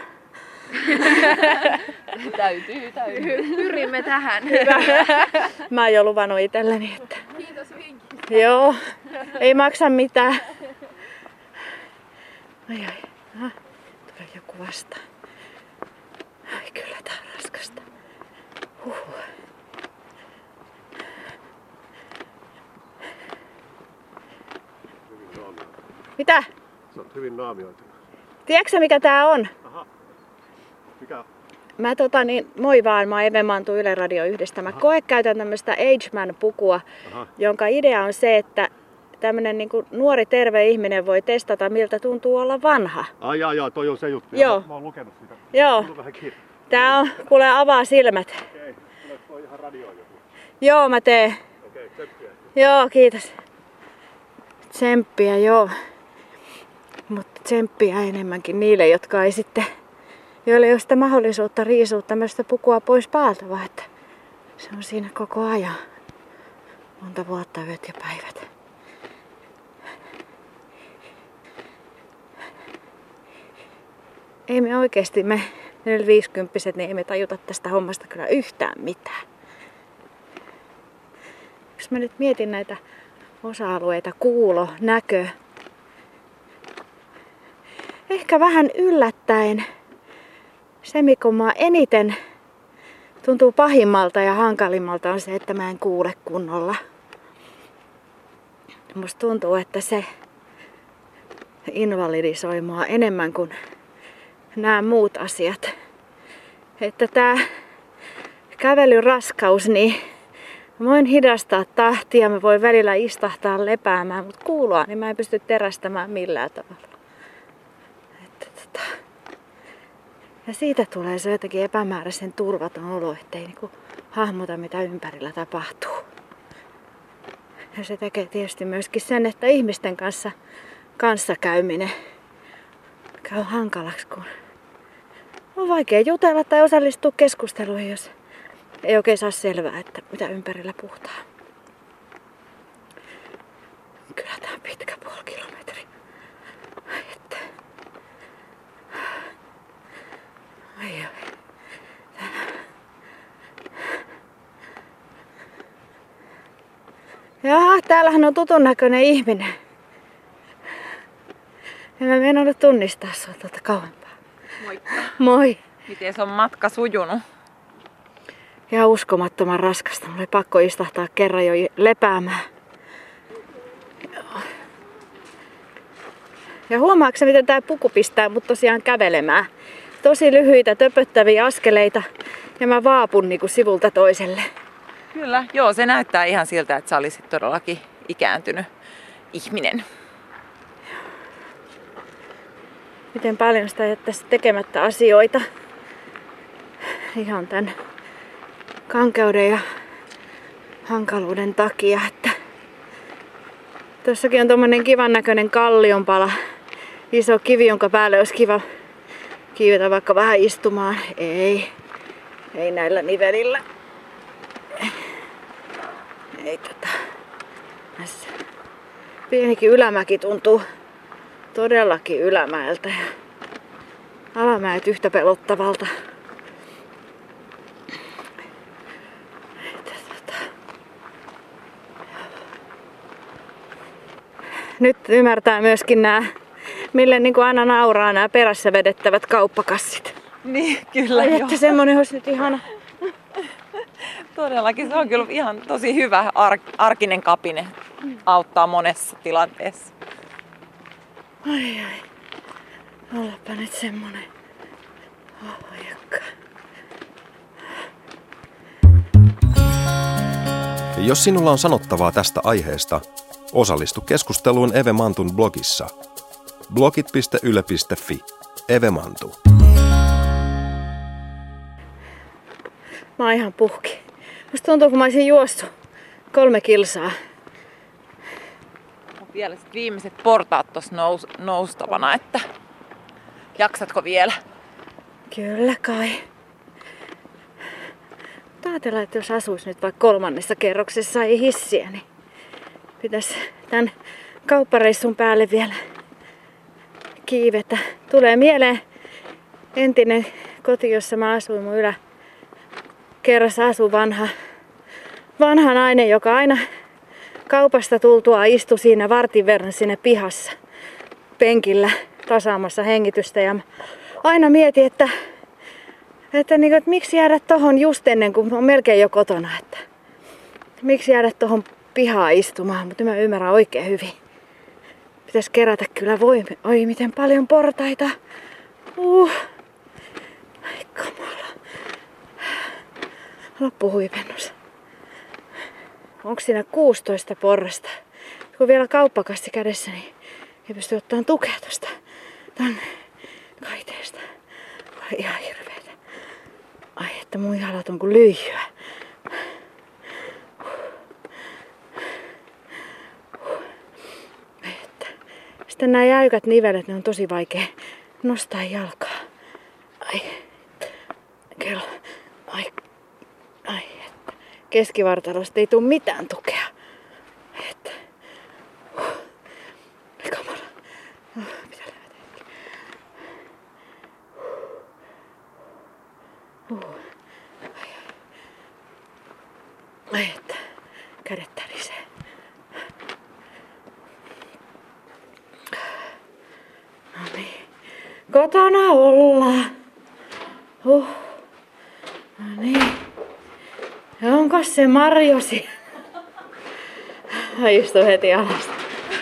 täytyy, täytyy. Pyrimme tähän. Mä oon jo luvannut itselleni, että... Kiitos vinkistä. Joo, ei maksa mitään. Ai ai, aha, tulee joku vastaan. Ai kyllä tää on raskasta. Huhhuh. Mitä? Sä oot hyvin naamioitunut. Tiedätkö mikä tää on? Aha. Mikä? Mä tota niin, moi vaan, mä oon Eve Mantu Yle Radio yhdestä. Mä koekäytän tämmöstä Ageman-pukua, Aha. jonka idea on se, että tämmönen niinku nuori terve ihminen voi testata, miltä tuntuu olla vanha. Ai jaa, jaa, toi on se juttu. Joo. Mä oon lukenut sitä. Joo. Mulla on vähän kiire. Tää on, kuule, avaa silmät. Okei, tulee toi ihan radioon joku. Joo, mä teen. Okei, tsemppiä. Joo, kiitos. Tsemppiä, joo. Mutta tsemppiä enemmänkin niille, jotka ei sitten, joille ei ole sitä mahdollisuutta riisua tämmöistä pukua pois päältä, vaan että se on siinä koko ajan. Monta vuotta, yöt ja päivät. Ei me oikeesti, me neljäkymmentäviisikymppiset, niin ei me tajuta tästä hommasta kyllä yhtään mitään. Jos mä nyt mietin näitä osa-alueita, kuulo, näkö. Ehkä vähän yllättäen se, mikä mä eniten tuntuu pahimmalta ja hankalimmalta, on se, että mä en kuule kunnolla. Musta tuntuu, että se invalidisoi mua enemmän kuin nämä muut asiat. Että tää kävelyn raskaus niin Mä voin hidastaa tahtia, mä voin välillä istahtaa lepäämään, mutta kuuloa, niin mä en pysty terästämään millään tavalla. Että, tota. Ja siitä tulee se jotenkin epämääräisen turvaton olo, ettei niinku hahmota mitä ympärillä tapahtuu. Ja se tekee tietysti myöskin sen, että ihmisten kanssa kanssakäyminen käy hankalaksi, kun on vaikea jutella tai osallistua keskusteluihin, jos ei oikein saa selvää, että mitä ympärillä puhutaan. Kyllä tää on pitkä puoli kilometri. Ai että. Ai ai. Jaha, täällähän on tutun näköinen ihminen. En mä meinannut tunnistaa sua tuolta kauempaa. Moikka. Moi. Miten se on matka sujunut? Ja uskomattoman raskasta. Mulla oli pakko istahtaa kerran jo lepäämään. Ja huomaatko miten tää puku pistää mut tosiaan kävelemään? Tosi lyhyitä, töpöttäviä askeleita. Ja mä vaapun niinku sivulta toiselle. Kyllä, joo, se näyttää ihan siltä, että sä olisit todellakin ikääntynyt ihminen. Miten paljon sitä jättäisi tekemättä asioita. Ihan tän kankeuden ja hankaluuden takia, että tuossakin on tommonen kivan näköinen kallionpala. Iso kivi, jonka päälle olisi kiva kiivetä vaikka vähän istumaan. Ei, ei näillä nivelillä. Ei tota. Tässä pienikin ylämäki tuntuu todellakin ylämäeltä ja alamäet yhtä pelottavalta. Nyt ymmärtää myöskin nämä, mille niin kuin aina nauraa nämä perässä vedettävät kauppakassit. Niin, kyllä Ai, joo. että semmonen olisi nyt ihana. Todellakin se on kyllä ihan tosi hyvä ar- arkinen kapine. Auttaa monessa tilanteessa. Ai ai. Ollapa nyt semmonen ohjakka. Jos sinulla on sanottavaa tästä aiheesta, osallistu keskusteluun Eve Mantun blogissa. blogit piste yle piste fi. Eve Mantu. Mä oon ihan puhki. Musta tuntuu, kun mä olisin juossut kolme kilsaa. On vielä sit viimeiset portaat tossa nous, noustavana, että jaksatko vielä? Kyllä kai. Mutta ajatellaan, että jos asuisi nyt vaikka kolmannessa kerroksessa ei hissiä, niin pitäisi tämän kauppareissun päälle vielä kiivetä. Tulee mieleen entinen koti, jossa mä asuin. Mun yläkerrassa asui vanha, vanha nainen, joka aina kaupasta tultua istui siinä vartin verran siinä pihassa penkillä tasaamassa hengitystä. Ja aina mietin, että, että, niin, että miksi jäädä tohon just ennen kuin on melkein jo kotona. Että, miksi jäädä tohon pihaan istumaan, mutta mä ymmärrän oikein hyvin. Pitäisi kerätä kyllä voimia. Oi, miten paljon portaita. Uh. Ai kamala. Loppuhuipennus. Onko siinä kuusitoista porrasta? Kun vielä kauppakassi kädessä, niin ei pysty ottamaan tukea tosta tänne kaiteesta. Ai ihan hirveetä. Ai, että mun jalat on kuin lyijyä. Sitten nämä jäykät nivelet, ne on tosi vaikea nostaa jalkaa. Ai, kello. Ai, ai, että keskivartalosta ei tule mitään tukea. Että, huh, ai kamala. Oh, pitää lähteä. Huh. Ai, ai. Ai, että kädet tärisee. No niin. Kotona ollaan. Huh. No niin. Ja onko se Marjosi? Mä istun heti alas.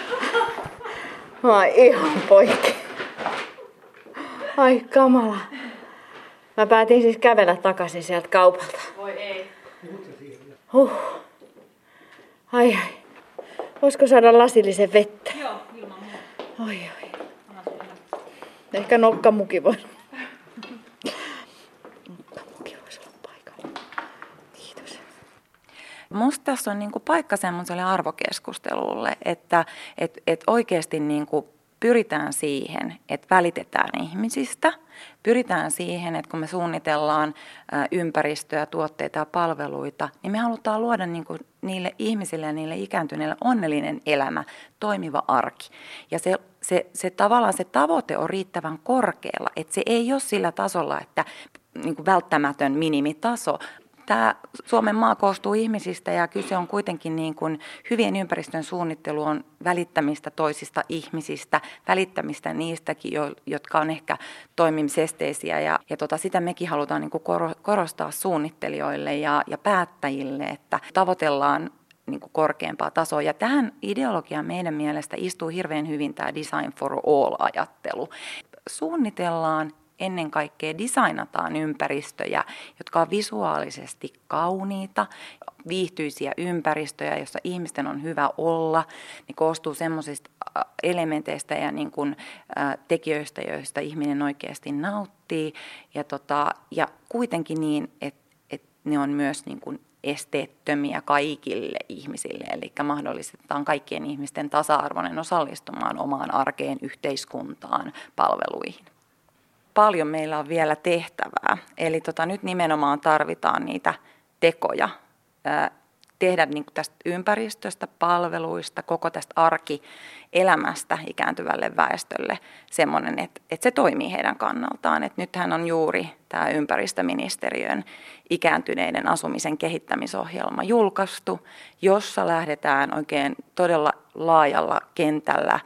Mä oon ihan poikki. Ai kamala. Mä päätin siis kävellä takaisin sieltä kaupalta. Voi ei. Huh. Ai ai. Voisiko saada lasillisen vettä? Joo, ilman muuta. Oi oi. Ehkä nokkamuki voi. Nokkamuki voisi olla paikalla. Kiitos. Musta tässä on niinku paikka semmoiselle arvokeskustelulle, että et, et oikeasti niinku pyritään siihen, että välitetään ihmisistä. Pyritään siihen, että kun me suunnitellaan ympäristöä, tuotteita ja palveluita, niin me halutaan luoda niinku niille ihmisille ja niille ikääntyneille onnellinen elämä, toimiva arki. Ja se, se, se tavallaan se tavoite on riittävän korkealla, että se ei ole sillä tasolla, että niinku välttämätön minimitaso. Tämä Suomen maa koostuu ihmisistä ja kyse on kuitenkin niin kuin hyvien ympäristön suunnittelu on välittämistä toisista ihmisistä, välittämistä niistäkin, jotka on ehkä toimimisesteisiä. Ja, ja tota, sitä mekin halutaan niin kuin korostaa suunnittelijoille ja, ja päättäjille, että tavoitellaan niin kuin korkeampaa tasoa. Ja tähän ideologiaan meidän mielestä istuu hirveän hyvin tämä Design for All-ajattelu. Suunnitellaan. Ennen kaikkea designataan ympäristöjä, jotka on visuaalisesti kauniita, viihtyisiä ympäristöjä, joissa ihmisten on hyvä olla. Ne koostuu semmoisista elementeistä ja niin kuin, ä, tekijöistä, joista ihminen oikeasti nauttii. Ja, tota, ja kuitenkin niin, että et ne on myös niin kuin esteettömiä kaikille ihmisille, eli mahdollistetaan kaikkien ihmisten tasa-arvoinen osallistumaan omaan arkeen, yhteiskuntaan, palveluihin. Paljon meillä on vielä tehtävää, eli tota, nyt nimenomaan tarvitaan niitä tekoja, ää, tehdä niin kuin tästä ympäristöstä, palveluista, koko tästä arkielämästä ikääntyvälle väestölle semmoinen, että, että se toimii heidän kannaltaan. Et nythän on juuri tämä ympäristöministeriön ikääntyneiden asumisen kehittämisohjelma julkaistu, jossa lähdetään oikein todella laajalla kentällä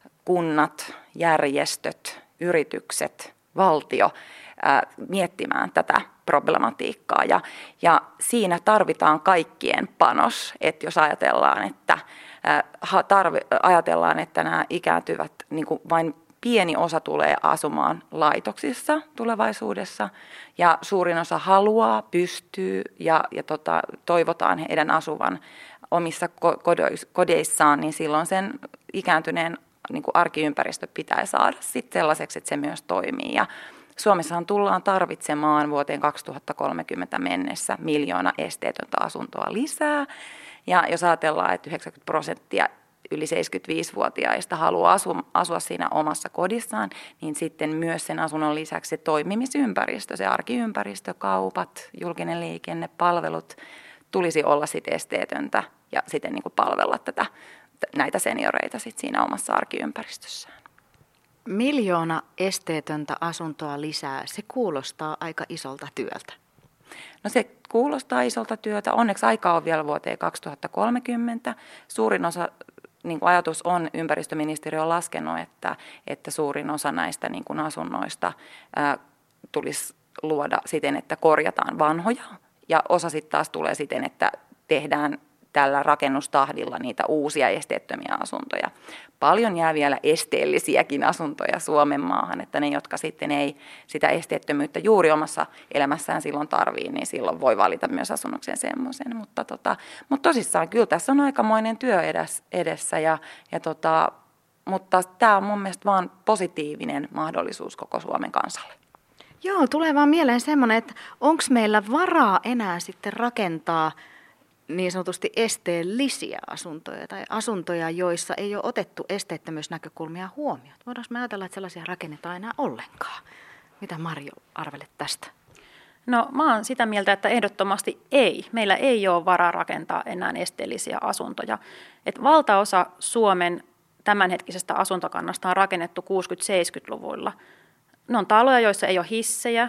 kunnat, järjestöt, yritykset, valtio ää, miettimään tätä problematiikkaa ja, ja siinä tarvitaan kaikkien panos, että jos ajatellaan, että, ää, tarvi, ajatellaan, että nämä ikääntyvät niin kuin vain pieni osa tulee asumaan laitoksissa tulevaisuudessa ja suurin osa haluaa, pystyy ja, ja tota, toivotaan heidän asuvan omissa kodeissaan, niin silloin sen ikääntyneen niin kuin arkiympäristö pitää saada sitten sellaiseksi, että se myös toimii. Ja Suomessahan tullaan tarvitsemaan vuoteen kaksituhattakolmekymmentä mennessä miljoona esteetöntä asuntoa lisää. Ja jos ajatellaan, että yhdeksänkymmentä prosenttia yli seitsemänkymmentäviisivuotiaista haluaa asua, asua siinä omassa kodissaan, niin sitten myös sen asunnon lisäksi se toimimisympäristö, se arkiympäristö, kaupat, julkinen liikenne, palvelut tulisi olla sitten esteetöntä ja sitten niin kuin palvella tätä näitä senioreita sit siinä omassa arkiympäristössään. Miljoona esteetöntä asuntoa lisää, se kuulostaa aika isolta työltä. No se kuulostaa isolta työtä. Onneksi aikaa on vielä vuoteen kaksituhattakolmekymmentä. Suurin osa, niin kuin ajatus on, ympäristöministeriö on laskenut, että, että suurin osa näistä niin kuin asunnoista ää, tulisi luoda siten, että korjataan vanhoja. Ja osa sitten taas tulee siten, että tehdään tällä rakennustahdilla niitä uusia esteettömiä asuntoja. Paljon jää vielä esteellisiäkin asuntoja Suomen maahan, että ne, jotka sitten ei sitä esteettömyyttä juuri omassa elämässään silloin tarvii, niin silloin voi valita myös asunnoksen semmoisen. Mutta, tota, mutta tosissaan kyllä tässä on aikamoinen työ edessä, ja, ja tota, mutta tämä on mun mielestä vaan positiivinen mahdollisuus koko Suomen kansalle. Joo, tulee vaan mieleen semmoinen, että onko meillä varaa enää sitten rakentaa niin sanotusti esteellisiä asuntoja tai asuntoja, joissa ei ole otettu esteettömyysnäkökulmia huomioon. Voidaanko me ajatella, että sellaisia rakennetaan enää ollenkaan? Mitä Marjo arvelet tästä? No mä oon sitä mieltä, että ehdottomasti ei. Meillä ei ole varaa rakentaa enää esteellisiä asuntoja. Et valtaosa Suomen tämänhetkisestä asuntokannasta on rakennettu kuusikymmentä-seitsemänkymmentäluvuilla. Ne on taloja, joissa ei ole hissejä,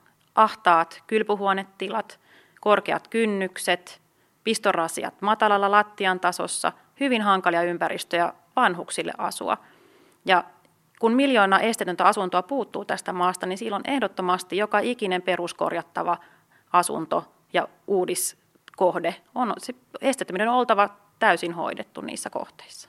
ahtaat kylpyhuonetilat, korkeat kynnykset, pistorasiat matalalla lattian tasossa, hyvin hankalia ympäristöjä vanhuksille asua. Ja kun miljoona esteetöntä asuntoa puuttuu tästä maasta, niin silloin ehdottomasti joka ikinen peruskorjattava asunto ja uudiskohde on, se esteettömyyden on oltava täysin hoidettu niissä kohteissa.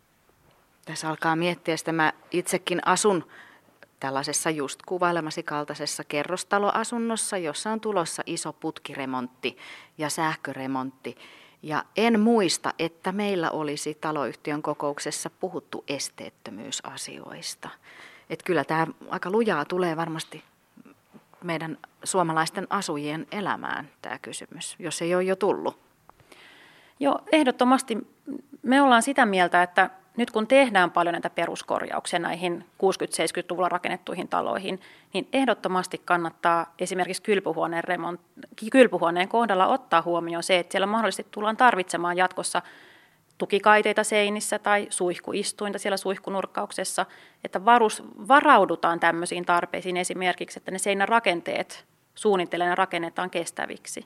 Tässä alkaa miettiä, että mä itsekin asun tällaisessa just kuvailemasi kaltaisessa kerrostaloasunnossa, jossa on tulossa iso putkiremontti ja sähköremontti. Ja en muista, että meillä olisi taloyhtiön kokouksessa puhuttu esteettömyysasioista. Että kyllä tämä aika lujaa tulee varmasti meidän suomalaisten asujien elämään tämä kysymys, jos ei ole jo tullut. Joo, ehdottomasti me ollaan sitä mieltä, että nyt kun tehdään paljon näitä peruskorjauksia näihin kuusikymmentä-seitsemänkymmentäluvulla rakennettuihin taloihin, niin ehdottomasti kannattaa esimerkiksi kylpyhuoneen, remont, kylpyhuoneen kohdalla ottaa huomioon se, että siellä mahdollisesti tullaan tarvitsemaan jatkossa tukikaiteita seinissä tai suihkuistuinta siellä suihkunurkkauksessa, että varus, varaudutaan tämmöisiin tarpeisiin esimerkiksi, että ne seinärakenteet suunnitelleen ja rakennetaan kestäviksi.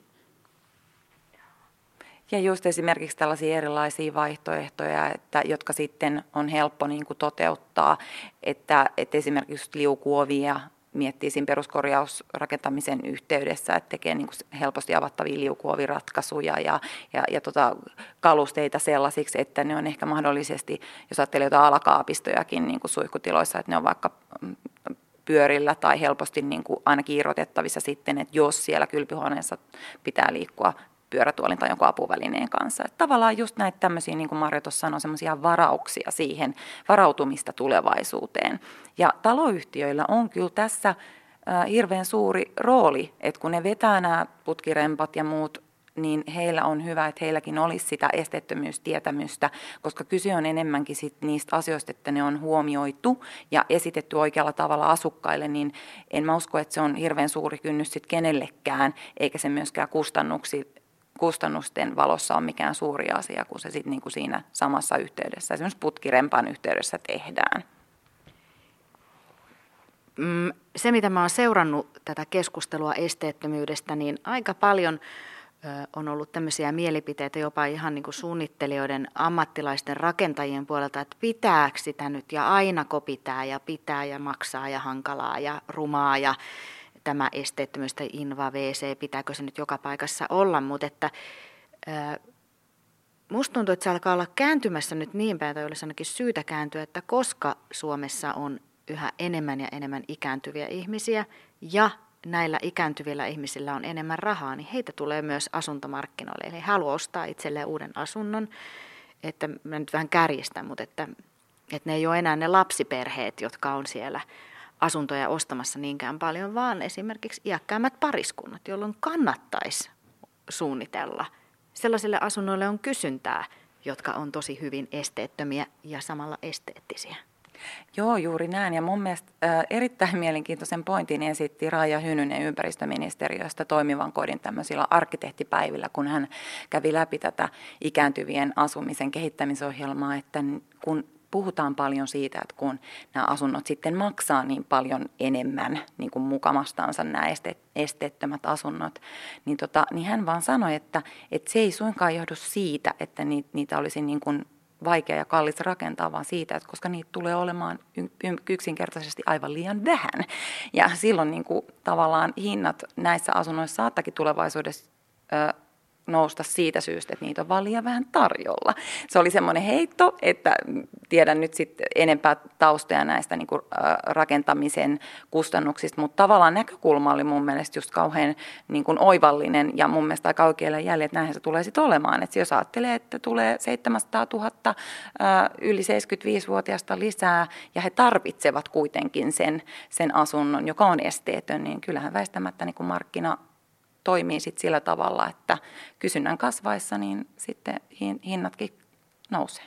Ja just esimerkiksi tällaisia erilaisia vaihtoehtoja, että, jotka sitten on helppo niin kuin toteuttaa, että, että esimerkiksi liukuovia miettii siinä peruskorjausrakentamisen yhteydessä, että tekee niin kuin helposti avattavia liukuoviratkaisuja ja, ja, ja tota, kalusteita sellaisiksi, että ne on ehkä mahdollisesti, jos ajattelee jotain alakaapistojakin niin kuin suihkutiloissa, että ne on vaikka pyörillä tai helposti niin kuin ainakin irrotettavissa sitten, että jos siellä kylpyhuoneessa pitää liikkua pyörätuolin tai jonkun apuvälineen kanssa. Että tavallaan just näitä tämmöisiä, niin kuin Marjo tuossa sanoi, semmoisia varauksia siihen, varautumista tulevaisuuteen. Ja taloyhtiöillä on kyllä tässä äh, hirveän suuri rooli, että kun ne vetää nämä putkirempat ja muut, niin heillä on hyvä, että heilläkin olisi sitä esteettömyystietämystä, koska kyse on enemmänkin sit niistä asioista, että ne on huomioitu ja esitetty oikealla tavalla asukkaille, niin en mä usko, että se on hirveän suuri kynnys sit kenellekään, eikä se myöskään kustannuksi kustannusten valossa on mikään suuri asia, kun se sitten niinku siinä samassa yhteydessä, esimerkiksi putkirempan yhteydessä tehdään. Se, mitä mä oon seurannut tätä keskustelua esteettömyydestä, niin aika paljon on ollut tämmöisiä mielipiteitä jopa ihan niin kuin suunnittelijoiden, ammattilaisten, rakentajien puolelta, että pitääkö sitä nyt ja ainako pitää ja pitää ja maksaa ja hankalaa ja rumaa ja tämä esteettömyys tai inva, wc, pitääkö se nyt joka paikassa olla, mutta että ää, musta tuntuu, että se alkaa olla kääntymässä nyt niin päin, tai olisi ainakin syytä kääntyä, että koska Suomessa on yhä enemmän ja enemmän ikääntyviä ihmisiä ja näillä ikääntyvillä ihmisillä on enemmän rahaa, niin heitä tulee myös asuntomarkkinoille. Eli he haluaa ostaa itselleen uuden asunnon, että mä nyt vähän kärjistän, mutta että, että ne ei ole enää ne lapsiperheet, jotka on siellä asuntoja ostamassa niinkään paljon, vaan esimerkiksi iäkkäämmät pariskunnat, jolloin kannattaisi suunnitella. Sellaisille asunnoille on kysyntää, jotka on tosi hyvin esteettömiä ja samalla esteettisiä. Joo, juuri näin. Ja mun mielestä äh, erittäin mielenkiintoisen pointin esitti Raija Hynynen ympäristöministeriöstä toimivan kodin tämmöisillä arkkitehtipäivillä, kun hän kävi läpi tätä ikääntyvien asumisen kehittämisohjelmaa, että kun puhutaan paljon siitä, että kun nämä asunnot sitten maksaa niin paljon enemmän niin kuin mukamastansa nämä este, esteettömät asunnot, niin, tota, niin hän vaan sanoi, että, että se ei suinkaan johdu siitä, että niitä, niitä olisi niin kuin vaikea ja kallis rakentaa, vaan siitä, että koska niitä tulee olemaan yksinkertaisesti aivan liian vähän. Ja silloin niin kuin, tavallaan hinnat näissä asunnoissa saattakin tulevaisuudessa ö, nousta siitä syystä, että niitä on vaan liian vähän tarjolla. Se oli semmoinen heitto, että tiedän nyt sitten enempää taustoja näistä niin kuin, äh, rakentamisen kustannuksista, mutta tavallaan näkökulma oli mun mielestä just kauhean niin kuin oivallinen ja mun mielestä aika oikealla jäljellä, että näinhän se tulee sitten olemaan. Että jos ajattelee, että tulee seitsemänsataatuhatta äh, yli seitsemänkymmentäviisivuotiaista lisää ja he tarvitsevat kuitenkin sen, sen asunnon, joka on esteetön, niin kyllähän väistämättä niin kuin markkina toimii sitten sillä tavalla, että kysynnän kasvaessa niin sitten hinnatkin nousee.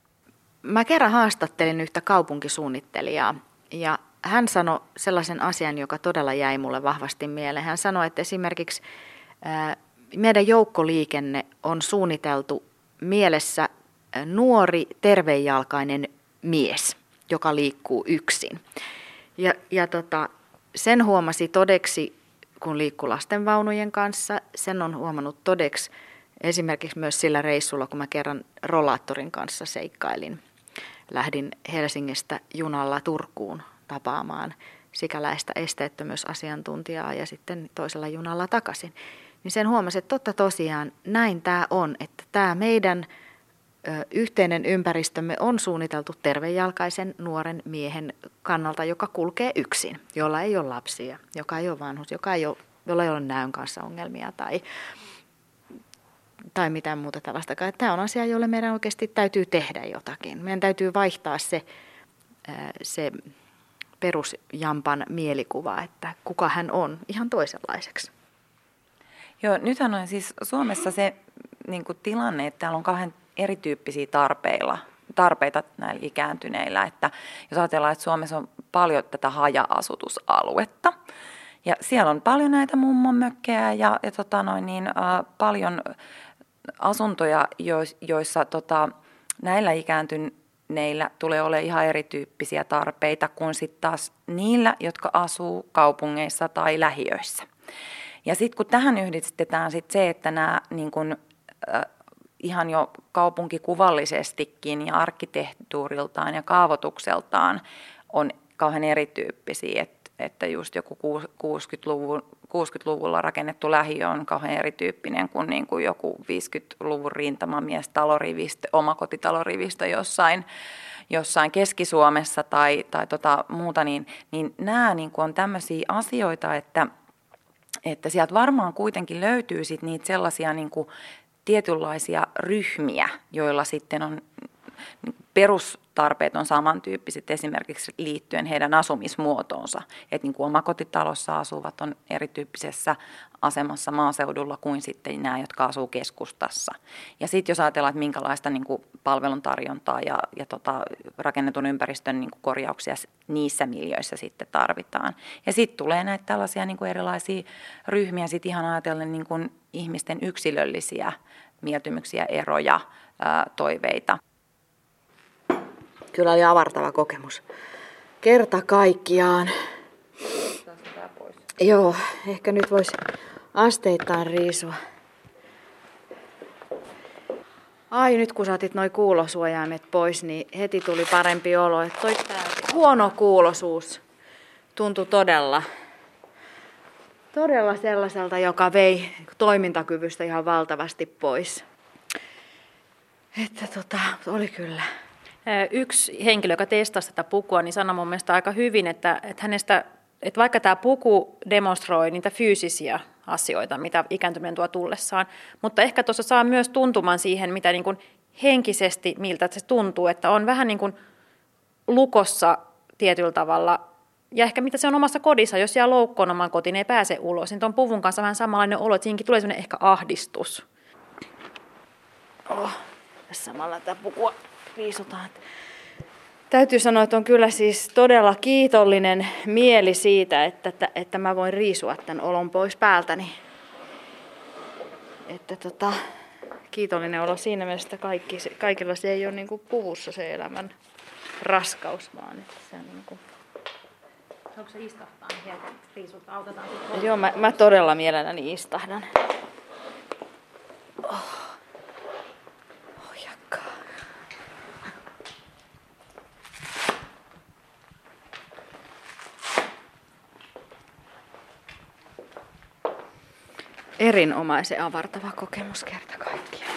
Mä kerran haastattelin yhtä kaupunkisuunnittelijaa ja hän sanoi sellaisen asian, joka todella jäi mulle vahvasti mieleen. Hän sanoi, että esimerkiksi ää, meidän joukkoliikenne on suunniteltu mielessä nuori terveenjalkainen mies, joka liikkuu yksin. Ja, ja tota, sen huomasi todeksi, kun liikkuu lastenvaunujen kanssa. Sen on huomannut todeksi esimerkiksi myös sillä reissulla, kun mä kerran rollaattorin kanssa seikkailin. Lähdin Helsingistä junalla Turkuun tapaamaan sikäläistä esteettömyysasiantuntijaa ja sitten toisella junalla takaisin. Niin sen huomasi, että totta tosiaan näin tämä on, että tämä meidän ö, yhteinen ympäristömme on suunniteltu tervejalkaisen nuoren miehen kannalta, joka kulkee yksin, jolla ei ole lapsia, joka ei ole vanhus, joka ei ole, jolla ei ole näön kanssa ongelmia tai tai mitään muuta tällaistakaan. Tämä on asia, jolle meidän oikeasti täytyy tehdä jotakin. Meidän täytyy vaihtaa se, se perusjampan mielikuva, että kuka hän on, ihan toisenlaiseksi. Joo, nythän on siis Suomessa se niin kuin tilanne, että täällä on kahden erityyppisiä tarpeilla, tarpeita näillä ikääntyneillä. Että jos ajatellaan, että Suomessa on paljon tätä haja-asutusaluetta, ja siellä on paljon näitä mummonmökkejä ja, ja tota noin, niin, ä, paljon asuntoja, joissa tota, näillä ikääntyneillä tulee olemaan ihan erityyppisiä tarpeita kuin sitten taas niillä, jotka asuu kaupungeissa tai lähiöissä. Ja sitten kun tähän yhdistetään sit se, että nämä niin kun, äh, ihan jo kaupunkikuvallisestikin ja arkkitehtuuriltaan ja kaavoitukseltaan on kauhean erityyppisiä, että, että just joku kuusikymmentäluvun, kuusikymmentäluvulla rakennettu lähiö on kauhean erityyppinen kuin, niin kuin joku viisikymmentäluvun rintamamies talorivistö, omakotitalorivistö jossain, jossain Keski-Suomessa tai, tai tota muuta, niin, niin nämä niin kuin on tämmöisiä asioita, että Että sieltä varmaan kuitenkin löytyy sit niitä sellaisia niin kuin tietynlaisia ryhmiä, joilla sitten on perustarpeet on samantyyppiset esimerkiksi liittyen heidän asumismuotoonsa. Että niin kuin omakotitalossa asuvat on erityyppisessä asemassa maaseudulla kuin sitten nämä, jotka asuu keskustassa. Ja sitten jos ajatellaan, että minkälaista niin kuin palveluntarjontaa ja, ja tota, rakennetun ympäristön niin kuin korjauksia niissä miljöissä sitten tarvitaan. Ja sitten tulee näitä tällaisia niin kuin erilaisia ryhmiä, sitten ihan ajatellen niin kuin ihmisten yksilöllisiä mieltymyksiä, eroja, ää, toiveita. Kyllä oli avartava kokemus. Kerta kaikkiaan. Joo, ehkä nyt voisi asteittain riisua. Ai nyt kun saatit noi kuulosuojaimet pois, niin heti tuli parempi olo. Että toi huono kuulosuus tuntui todella, todella sellaiselta, joka vei toimintakyvystä ihan valtavasti pois. Että tota, oli kyllä. Yksi henkilö, joka testasi tätä pukua, niin sanoi mun mielestä aika hyvin, että, että, hänestä, että vaikka tämä puku demonstroi niitä fyysisiä asioita, mitä ikääntyminen tuo tullessaan, mutta ehkä tuossa saa myös tuntuman siihen, mitä niin kuin henkisesti, miltä se tuntuu, että on vähän niin kuin lukossa tietyllä tavalla, ja ehkä mitä se on omassa kodissa, jos jää loukkoon oman kotiin, ei pääse ulos, niin tuon puvun kanssa vähän samanlainen olo, että siinäkin tulee sellainen ehkä ahdistus. Oh, samalla tätä pukua riisutaan. Täytyy sanoa, että on kyllä siis todella kiitollinen mieli siitä, että, että, että mä voin riisua tämän olon pois päältäni. Että tota, kiitollinen olo siinä mielessä, että kaikki, kaikilla se ei ole niin kuin puvussa se elämän raskaus, vaan että se on niin kuin... Onko se istahtaa, niin riisut autetaan sitten? Joo, mä, mä todella mielelläni istahdan. Oh. Erinomaisen avartava kokemus kerta kaikkiaan.